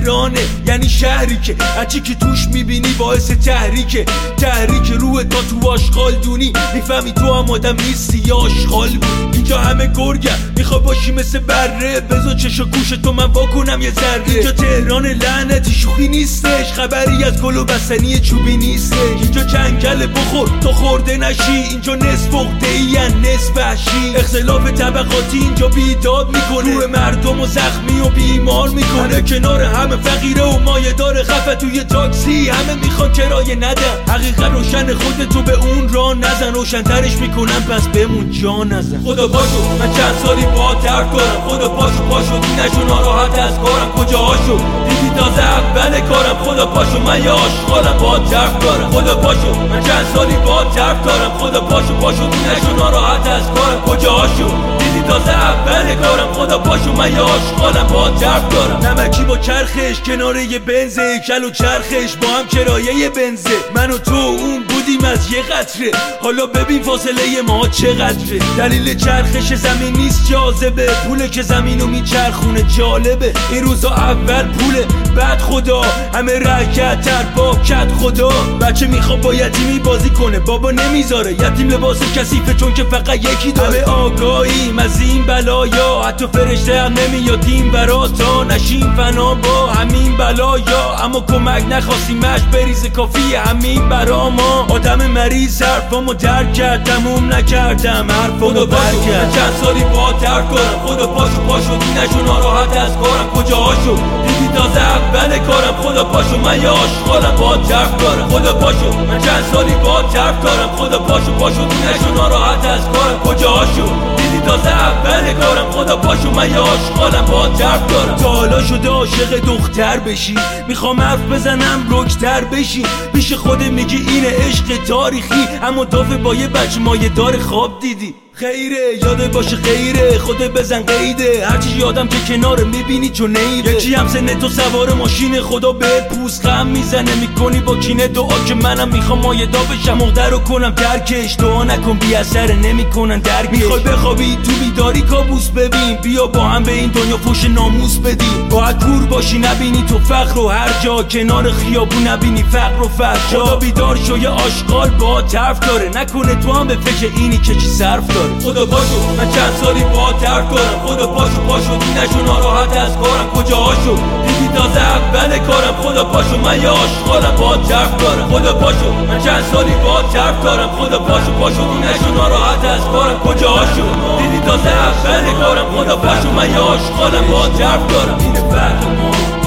تهرانه، یعنی شهری که هرچی که توش میبینی باعث تحریک روح تا تو آشغال دونی، میفهمی تو هم آدم نیستی یا آشغال بود. اینجا همه گرگم میخوا باشی مثل بره، بذار چش و گوش تو من واکنم یه ذره. اینجا تهران لعنتی شوخی نیستش، خبری از گل و بستنی چوبی نیستش. اینجا جنگل بخور تو خورده نشی، اینجا نصف عقده‌ای نصف وحشی. اختلاف طبقاتی اینجا بیداد میکنه، روح مردم و زخمی و بیمار میکنه. کنار همه فقیره و مایه داره خفه توی تاکسی، همه میخوان کرایه ندن. حقیقت روشن، خودتو به اون راه نزن، روشن‌ترش میکنن پس بهمون جا نزن. خدا پاشو من چند سالی با درد دارم، خدا پاشو دینشو ناراحت از کارم. کجاهاشو دیدی تازه اول کارم، خدا پاشو من یه آشغالم با درد دارم. خدا پاشو من چند سالی با درد دارم، خدا پاشو دینشو ناراحت از کارم. کجاهاشو دیدی تازه اول کارم، خدا پاشو من یه آشغالم با درد دارم. نمکی با چرخش کنار یه بنزه، کل و چرخش با هم کرایه بنزه. من و تو اون بودیم از یه قطره، حالا ببین فاصله ما چقدره. دلیل چرخش زمین نیست جاذبه، پوله که زمینو میچرخونه جالبه. این روزا اول پوله بعد خدا، همه رکت تر با کت خدا. بچه میخواد با یتیمی بازی کنه، بابا نمیذاره. یتیم لباس کثیفه چون که فقط یکی داره. همه آگاهیم از این بلایا، حتی فرشته هم نمیادیم برا تا نشیم فنا با همین بلایا. اما کمک نخواستیمش بریزه کافیه همین برا ما. آدم مریض حرفامو درک کرد، تموم نکردم حرفامو برکرد. چند سالی با درد دارم، خدا پاشو دینشو ناراحت از کارم. کجاهاشو دیدی تازه اول کارم، خدا پاشو من یه آشغالم با درد دارم. خدا پاشو من چند سالی با درد دارم، خدا پاشو دینشو ناراحت از کارم. کجاهاشو دیدی تازه اول کارم، خدا پاشو من یه آشغالم با درد دارم. تا حالا شده عاشق دختر بشی، میخوام حرف بزنم رکتر بشی. پیش خود میگی اینه عشق تاریخی، اما دافه با یه بچه مایه دار خواب دیدی. خیره یاده باشه خیره، خودت بزن قیده. هرچی یادم که کنار میبینی چون نیره. یکی هم سن تو سوار ماشین، خدا بهت پوست غم میزنه. میکنی با کینه دعا که منم میخوام مایه دا بشم، مقدر رو کنم درکش. دعا نکن بی اثر نمیکنن درکش. میخوای بخوابی تو بیداری کابوس ببین، بیا با هم به این دنیا فوش ناموس بدیم. باید کور باشی نبینی تو فقر و هر جا، کنار خیابون نبینی فقر و فحشا. خدا بیدار شو یه آشغال با طرف داره، نکنه تو هم به فکر اینی که چی صرف داره. خدا پاشو من چند سالی با درد دارم، خدا پاشو دینشو ناراحت از کارم. کجاهاشو دیدی تازه اول کارم، خدا پاشو من یه آشغالم با درد دارم. خدا پاشو من چند سالی با درد دارم، خدا پاشو دینشو ناراحت از کارم. کجاهاشو دیدی تازه اول کارم، خدا پاشو من یه آشغالم با درد دارم. این فرق ما